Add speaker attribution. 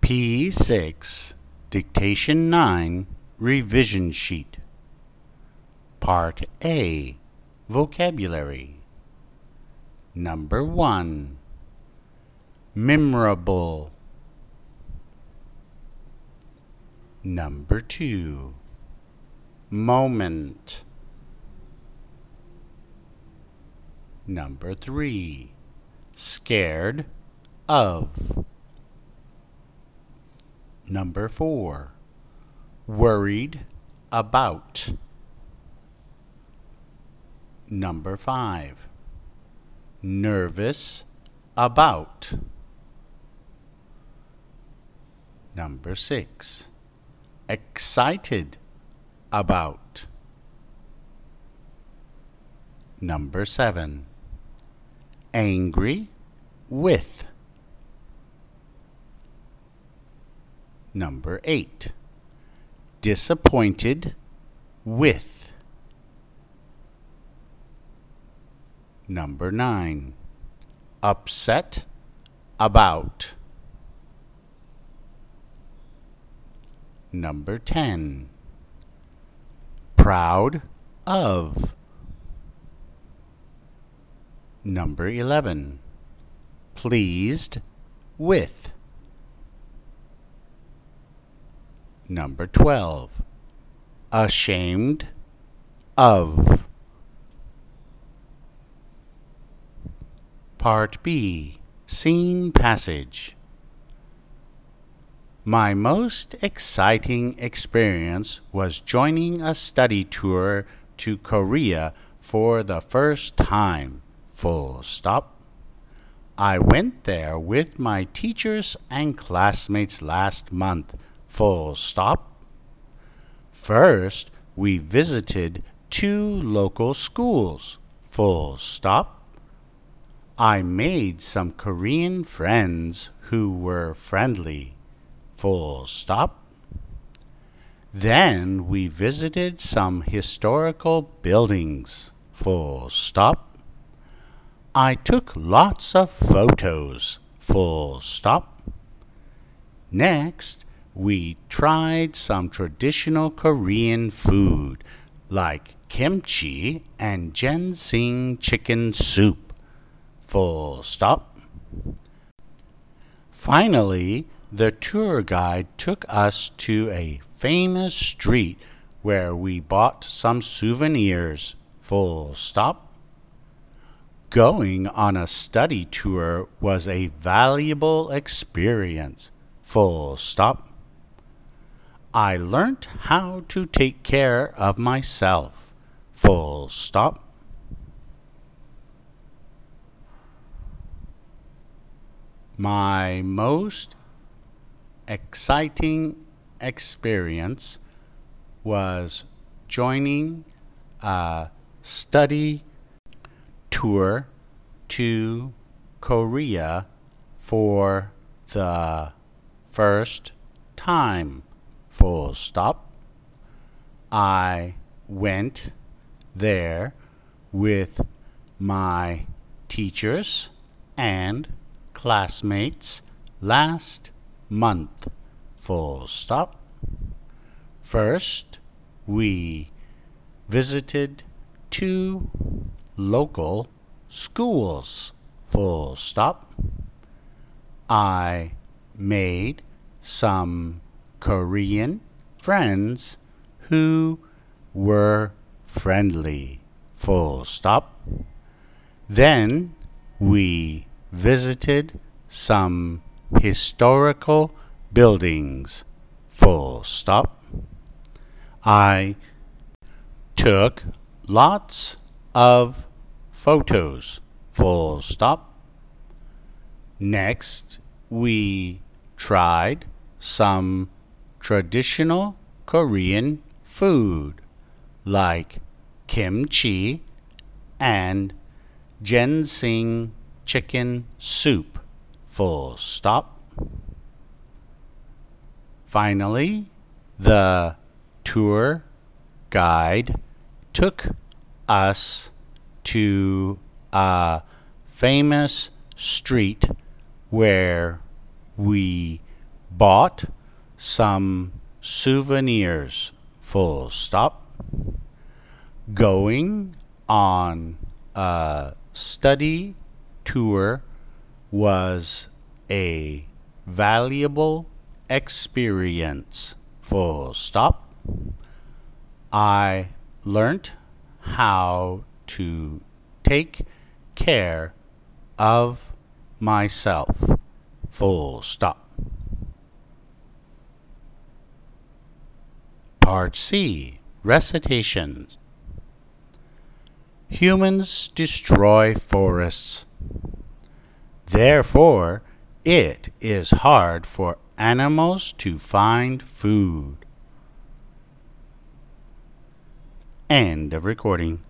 Speaker 1: P6, Dictation 9, Revision Sheet. Part A, Vocabulary. Number 1, Memorable. Number 2, Moment. Number 3, Scared of. Number 4, Worried about. Number 5, Nervous about. Number 6, Excited about. Number 7, Angry with. Number 8, Disappointed with. Number 9, Upset about. Number 10, Proud of. Number 11, Pleased with. Number 12, Ashamed of. Part B, Scene Passage. My most exciting experience was joining a study tour to Korea for the first time. Full stop. I went there with my teachers and classmates last month. Full stop. First, we visited 2 local schools. Full stop. I made some Korean friends who were friendly. Full stop. Then we visited some historical buildings. Full stop. I took lots of photos. Full stop. Next, we tried some traditional Korean food like kimchi and ginseng chicken soup. Full stop. Finally, the tour guide took us to a famous street where we bought some souvenirs. Full stop. Going on a study tour was a valuable experience. Full stop. I learnt how to take care of myself. Full stop. My most exciting experience was joining a study tour to Korea for the first time. Full stop. I went there with my teachers and classmates last month. Full stop. First, we visited 2 local schools. Full stop. I made some Korean friends who were friendly. Full stop. Then we visited some historical buildings. Full stop. I took lots of photos. Full stop. Next, we tried some traditional Korean food like kimchi and ginseng chicken soup. Full stop. Finally, the tour guide took us to a famous street where we bought some souvenirs. Full stop. Going on a study tour was a valuable experience. Full stop. I learnt how to take care of myself. Full stop. Part C. Recitations. Humans destroy forests. Therefore, it is hard for animals to find food. End of recording.